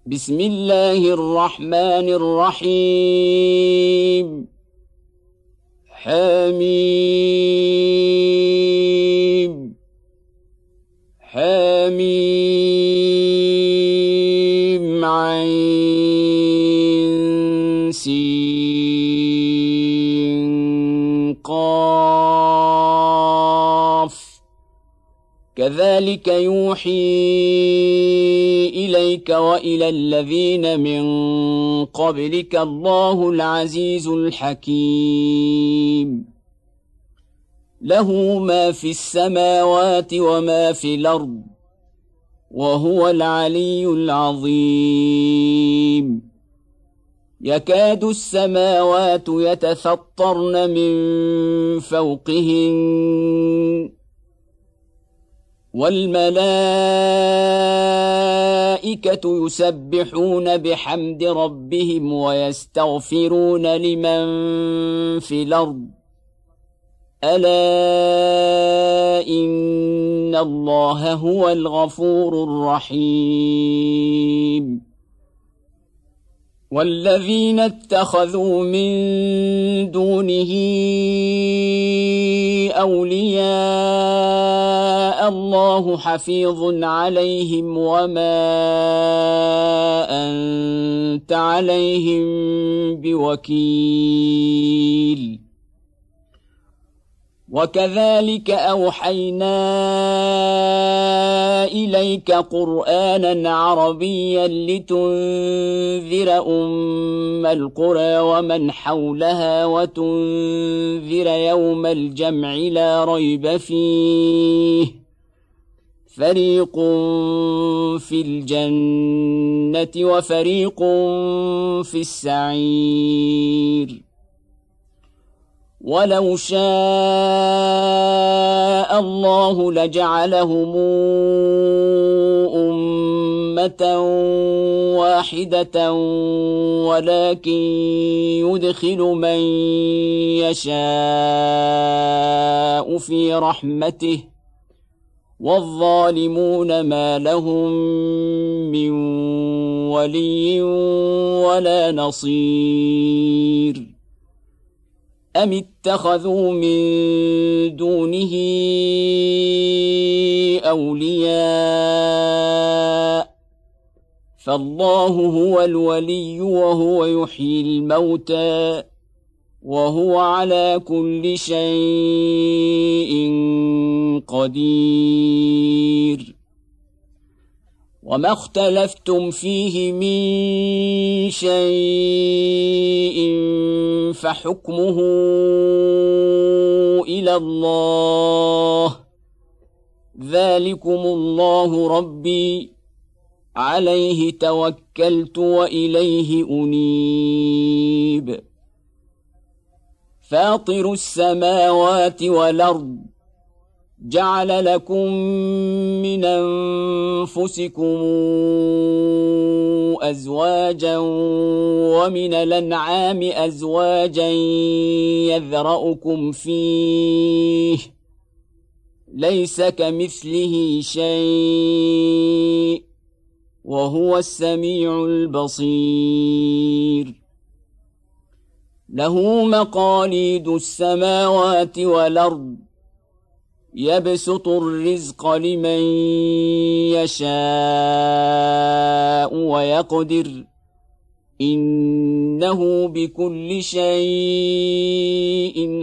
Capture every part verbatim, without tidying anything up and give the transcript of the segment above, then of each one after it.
بسم الله الرحمن الرحيم حميم حميم عين سين قاف كذلك يوحي إليك وإلى الذين من قبلك الله العزيز الحكيم له ما في السماوات وما في الأرض وهو العلي العظيم يكاد السماوات يتفطرن من فوقهن والملائكة يسبحون بحمد ربهم ويستغفرون لمن في الأرض ألا إن الله هو الغفور الرحيم والذين اتخذوا من دونه أولياء الله حفيظ عليهم وما أنت عليهم بوكيل وكذلك أوحينا إليك قرآنا عربيا لتنذر أم القرى ومن حولها وتنذر يوم الجمع لا ريب فيه فريق في الجنة وفريق في السعير ولو شاء الله لجعلهم أمة واحدة ولكن يدخل من يشاء في رحمته والظالمون ما لهم من ولي ولا نصير أم اتخذوا من دونه أولياء فالله هو الولي وهو يحيي الموتى وهو على كل شيء قدير وما اختلفتم فيه من شيء فحكمه إلى الله ذلكم الله ربي عليه توكلت وإليه أنيب فاطر السماوات والأرض جعل لكم من أنفسكم أزواجا ومن الأنعام أزواجا يذرأكم فيه ليس كمثله شيء وهو السميع البصير له مقاليد السماوات والأرض يبسط الرزق لمن يشاء ويقدر إنه بكل شيء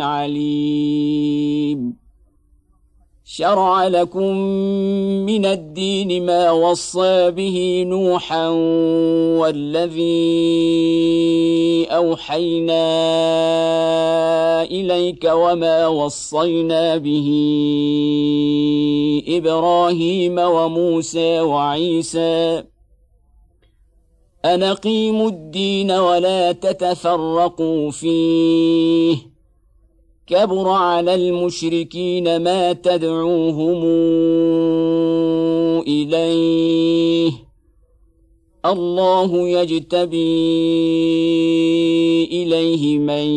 عليم شرع لكم من الدين ما وصى به نوحا والذي أوحينا إليك وما وصينا به إبراهيم وموسى وعيسى أن أقيموا الدين ولا تتفرقوا فيه كبر على المشركين ما تدعوهم إليه الله يجتبي إليه من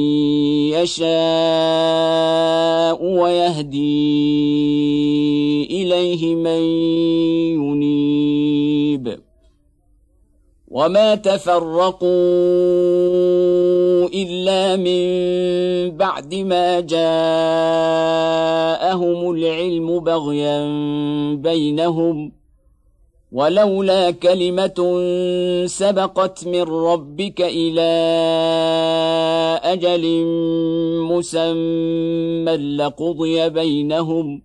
يشاء ويهدي إليه من ينيب وما تفرقوا إلا من بعد ما جاءهم العلم بغيا بينهم ولولا كلمة سبقت من ربك إلى أجل مسمى لقضي بينهم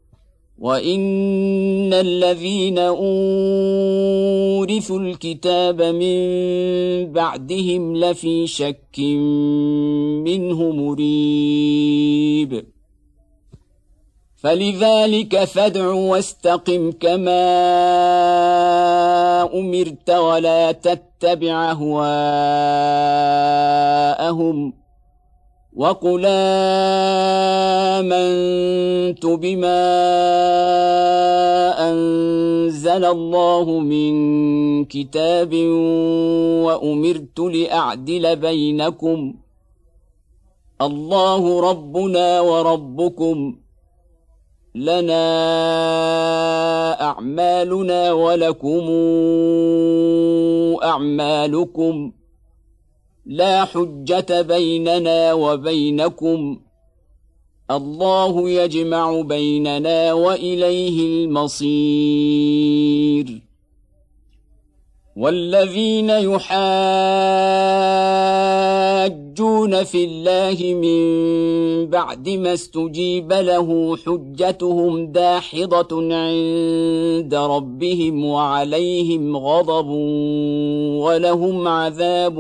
وإن الذين أورثوا الكتاب من بعدهم لفي شك منه مريب فلذلك فادع واستقم كما أمرت ولا تتبع أهواءهم وقل آمنت بما أنزل الله من كتاب وأمرت لأعدل بينكم الله ربنا وربكم لنا أعمالنا ولكم أعمالكم لا حجة بيننا وبينكم الله يجمع بيننا وإليه المصير والذين يحاجون في الله من بعد ما استجيب له حجتهم داحضة عند ربهم وعليهم غضب ولهم عذاب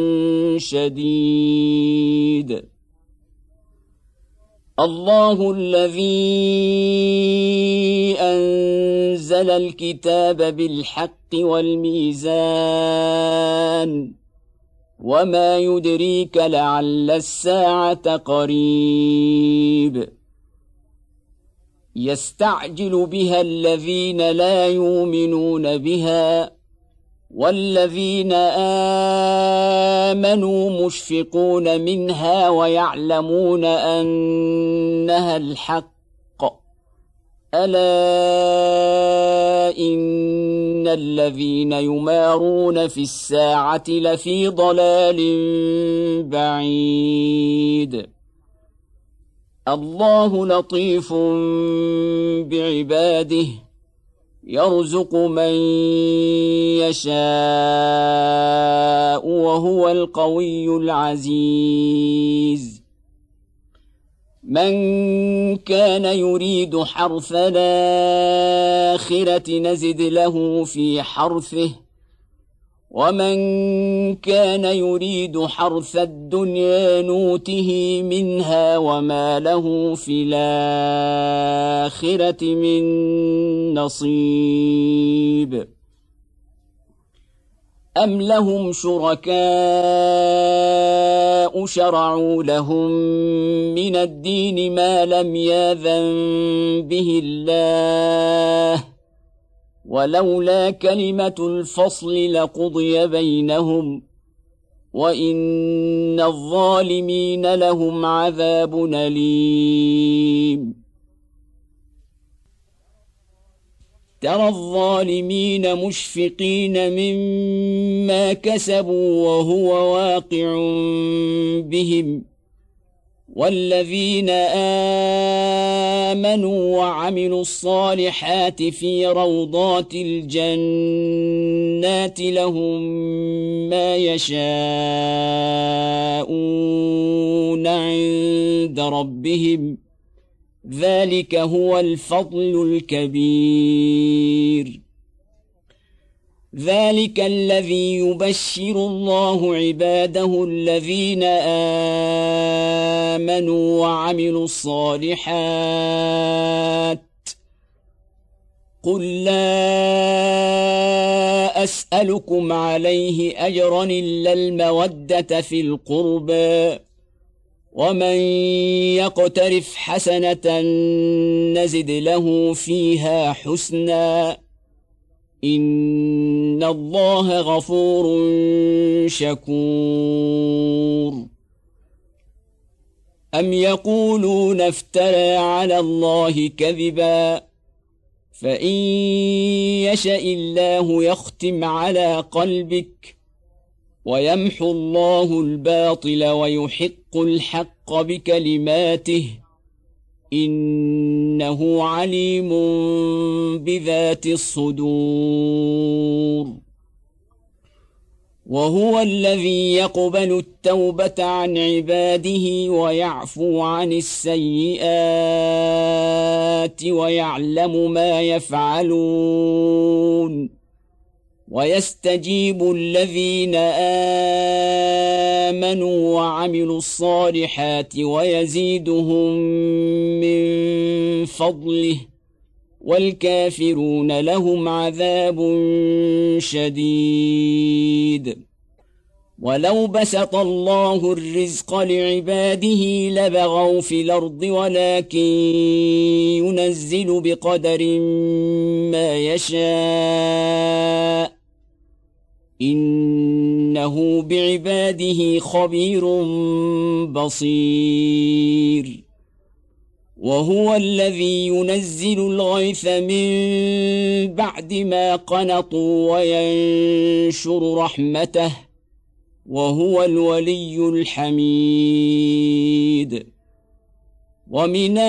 شديد الله الذي أنزل الكتاب بالحق والميزان وما يدريك لعل الساعة قريب يستعجل بها الذين لا يؤمنون بها والذين آمنوا مشفقون منها ويعلمون أنها الحق ألا إن الذين يمارون في الساعة لفي ضلال بعيد الله لطيف بعباده يرزق من يشاء وهو القوي العزيز من كان يريد حرث الآخرة نزد له في حرثه ومن كان يريد حرث الدنيا نوته منها وما له في الآخرة من نصيب أم لهم شركاء شرعوا لهم من الدين ما لم يأذن به الله ولولا كلمة الفصل لقضي بينهم وإن الظالمين لهم عذاب أليم ترى الظالمين مشفقين مما كسبوا وهو واقع بهم والذين آمنوا وعملوا الصالحات في روضات الجنات لهم ما يشاءون عند ربهم ذلك هو الفضل الكبير ذلك الذي يبشر الله عباده الذين آمنوا وعملوا الصالحات قل لا أسألكم عليه أجرا إلا المودة في القربى ومن يقترف حسنة نزد له فيها حسنا إن الله غفور شكور أم يقولون افترى على الله كذبا فإن يشأ الله يختم على قلبك ويمحو الله الباطل ويحق الحق بكلماته إنه عليم بذات الصدور وهو الذي يقبل التوبة عن عباده ويعفو عن السيئات ويعلم ما يفعلون ويستجيب الذين آمنوا وعملوا الصالحات ويزيدهم من فضله والكافرون لهم عذاب شديد ولو بسط الله الرزق لعباده لبغوا في الأرض ولكن ينزل بقدر ما يشاء إنه بعباده خبير بصير وهو الذي ينزل الغيث من بعد ما قنطوا وينشر رحمته وهو الولي الحميد ومن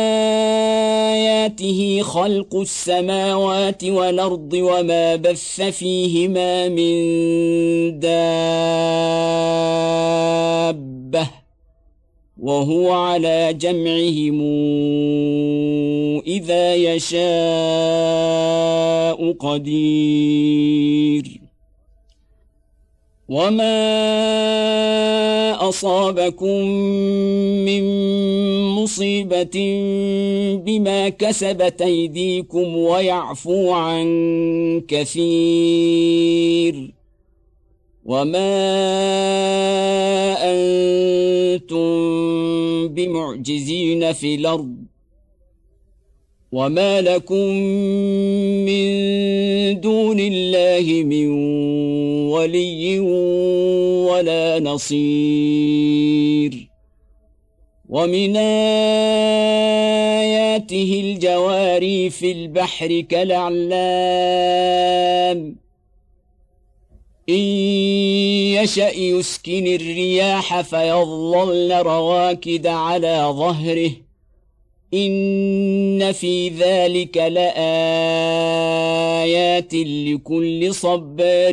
آياته خلق السماوات والأرض وما بث فيهما من دابة وهو على جمعهم إذا يشاء قدير وما أصابكم من مصيبة بما كسبت أيديكم ويعفو عن كثير وما أنتم بمعجزين في الأرض وما لكم من دون الله من ولي ولا نصير ومن آياته الجواري في البحر كالأعلام إن يشأ يسكن الرياح فيظللن رواكد على ظهره إن في ذلك لآيات لكل صبار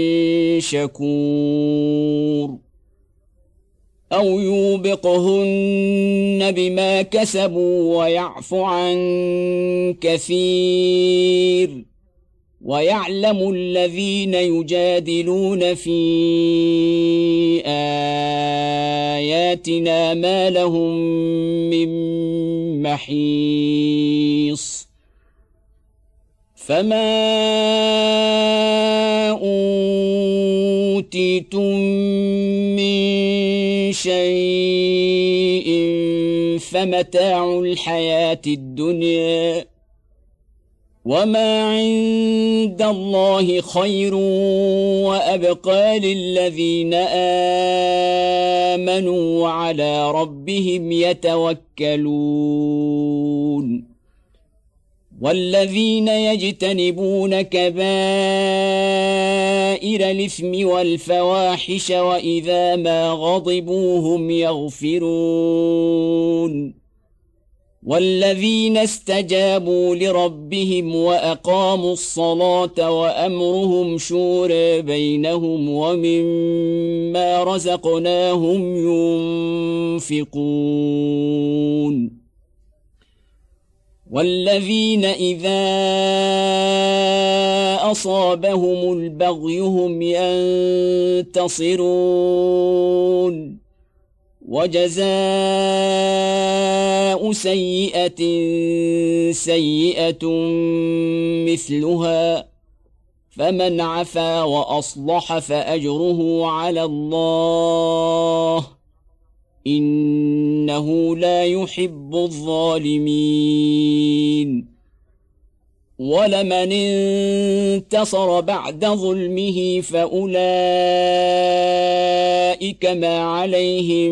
شكور أو يوبقهن بما كسبوا ويعفو عن كثير ويعلم الذين يجادلون في آياتنا ما لهم من محيص فما أوتيتم من شيء فمتاع الحياة الدنيا وما عند الله خير وأبقى للذين آمنوا وعلى ربهم يتوكلون والذين يجتنبون كبائر الإثم والفواحش وإذا ما غضبوا هم يغفرون والذين استجابوا لربهم وأقاموا الصلاة وأمرهم شورى بينهم ومما رزقناهم ينفقون والذين إذا أصابهم البغي هم ينتصرون وجزاء سيئة سيئة مثلها فمن عفا وأصلح فأجره على الله إنه لا يحب الظالمين ولمن انتصر بعد ظلمه فأولئك ما عليهم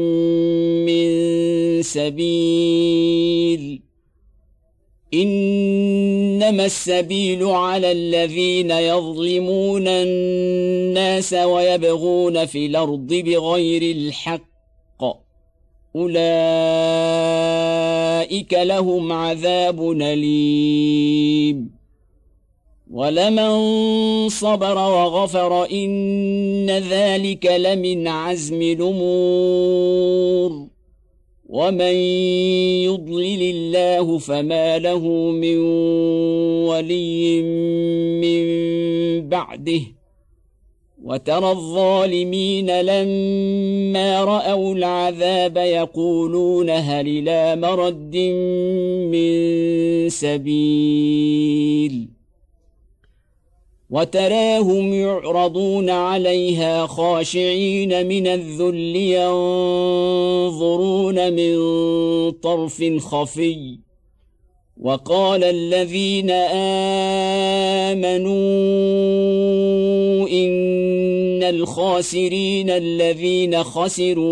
من سبيل إن إنما السبيل على الذين يظلمون الناس ويبغون في الأرض بغير الحق أولئك لهم عذاب أليم ولمن صبر وغفر إن ذلك لمن عزم الأمور ومن يضلل الله فما له من ولي من بعده وترى الظالمين لما رأوا العذاب يقولون هل إلى مرد من سبيل وتراهم يعرضون عليها خاشعين من الذل ينظرون من طرف خفي وقال الذين آمنوا إن الخاسرين الذين خسروا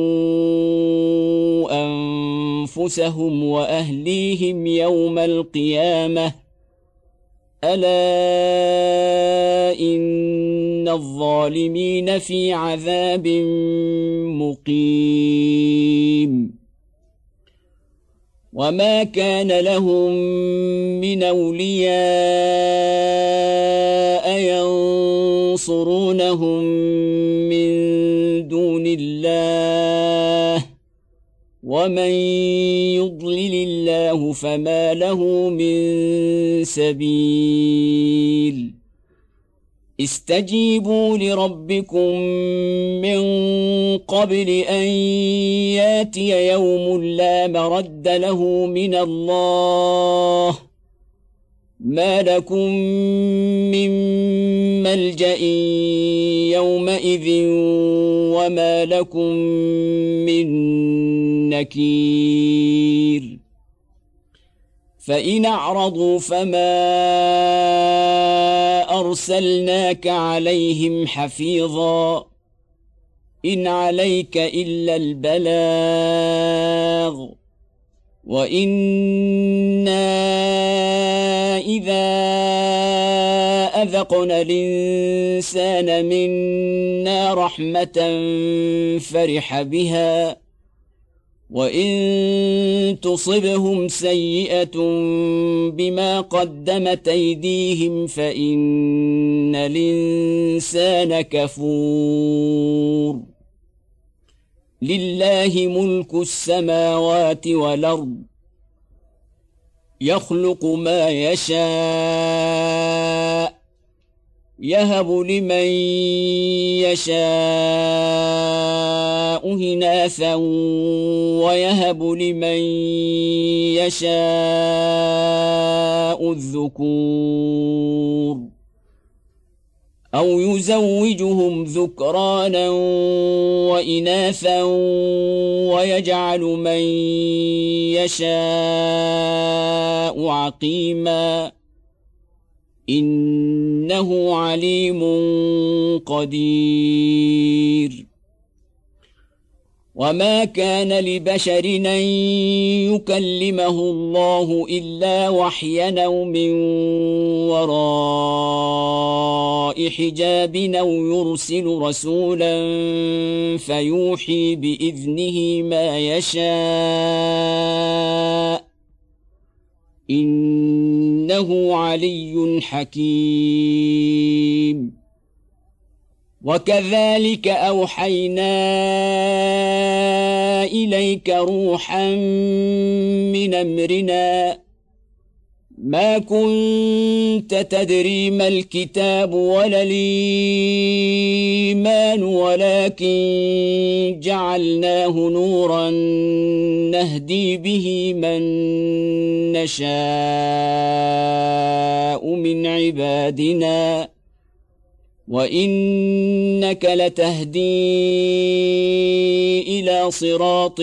أنفسهم وأهليهم يوم القيامة ألا إن الظالمين في عذاب مقيم وما كان لهم من أولياء ينصرونهم من دون الله ومن يضلل الله فما له من سبيل استجيبوا لربكم من قبل أن ياتي يوم لا مرد له من الله ما لكم من ملجأ يومئذ وما لكم من نكير فإن أعرضوا فما أرسلناك عليهم حفيظا إن عليك إلا البلاغ وإنا إذا أذقنا الإنسان منا رحمة فرح بها وإن تصبهم سيئة بما قدمت أيديهم فإن الإنسان كفور لله ملك السماوات والأرض يخلق ما يشاء يهب لمن يشاء إناثا ويهب لمن يشاء الذكور أو يزوجهم ذكرانا وإناثا ويجعل من يشاء عقيما إنه عليم قدير وما كان لبشر أن يكلمه الله إلا وحيا أو من وراء حجاب أو يرسل رسولا فيوحي بإذنه ما يشاء إنه علي حكيم وكذلك أوحينا إليك روحا من أمرنا ما كنت تدري ما الكتاب ولا الإيمان ولكن جعلناه نورا نهدي به من نشاء من عبادنا وإنك لتهدي إلى صراط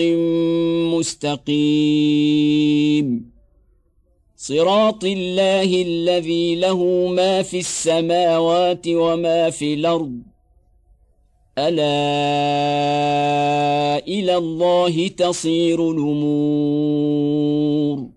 مستقيم صراط الله الذي له ما في السماوات وما في الأرض ألا إلى الله تصير الأمور